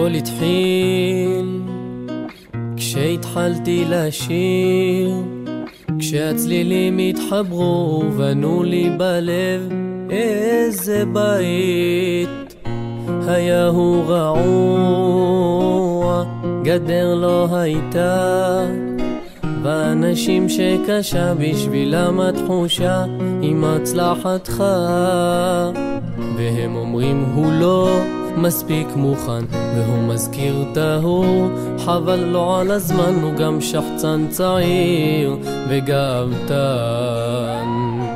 הכל התחיל כשהתחלתי לשיר, כשהצלילים התחברו ובנו לי בלב איזה בית. היה הוא רעוע, גדר לא הייתה, ואנשים שקשה בשבילם התחושה עם הצלחתך, והם אומרים הוא לא מספיק מוכן, והוא מזכיר תהור, חבל לו על הזמן, הוא גם שחצן צעיר וגאוותן.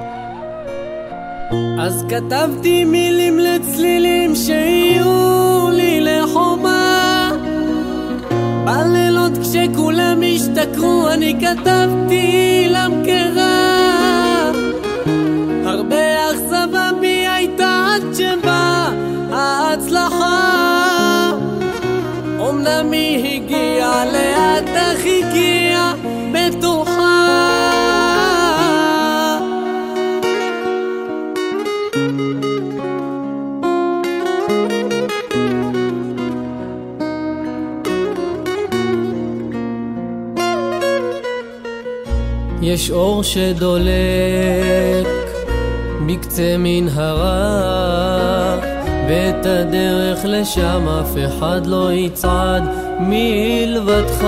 אז כתבתי מילים לצלילים שיהיו לי לחומה, בלילות כשכולם השתכרו אני כתבתי למכרה. הרבה אכזבה בי הייתה עד שבא ההצלחה, אומנם היא הגיעה לאט אך הגיעה בטוחה. יש אור שדולק בקצה מנהרה, ואת הדרך לשם אף אחד לא יצעד מלבדך.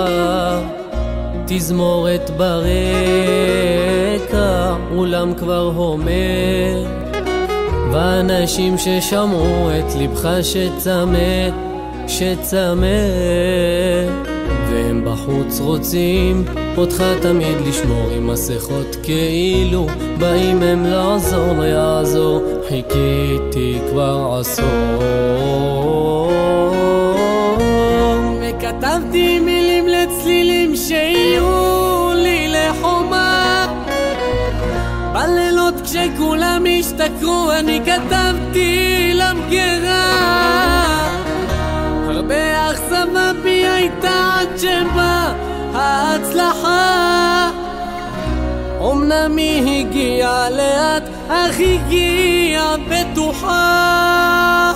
תזמורת ברקע אולם כבר הומר, ואנשים ששמעו את לבך שצמא, והם בחוץ רוצים אותך תמיד לשמור עם מסכות כאילו באים הם לעזור. לא יעזור, חיכיתי כבר עשור, וכתבתי מילים לצלילים שיהיו לי לחומה, בלילות כשכולם השתכרו אני כתבתי למכרה. הרבה אכזבה בי הייתה עד שבא ההצלחה, אומנם היא הגיעה לאט אך הגיעה בטוחה.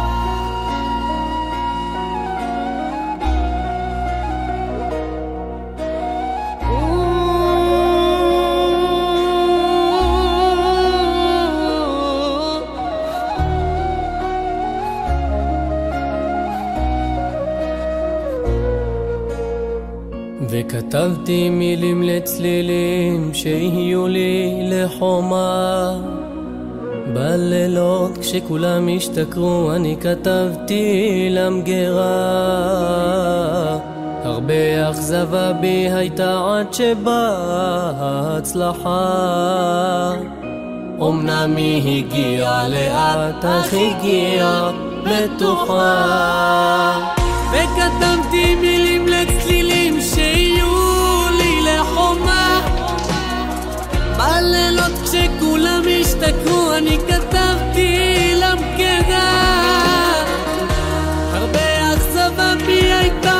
וכתבתי מילים לצלילים שיהיו לי לחומה, בלילות כשכולם השתכרו אני כתבתי למגרה. הרבה אכזבה בי הייתה עד שבאה ההצלחה, אומנם היא הגיעה לאט אך הגיעה בטוחה. וכתבתי מילים לצלילים שיהיו לי לחומה, בלילות כשכולם השתכרו אני כתבתי למכרה. הרבה אכזבה בי הייתה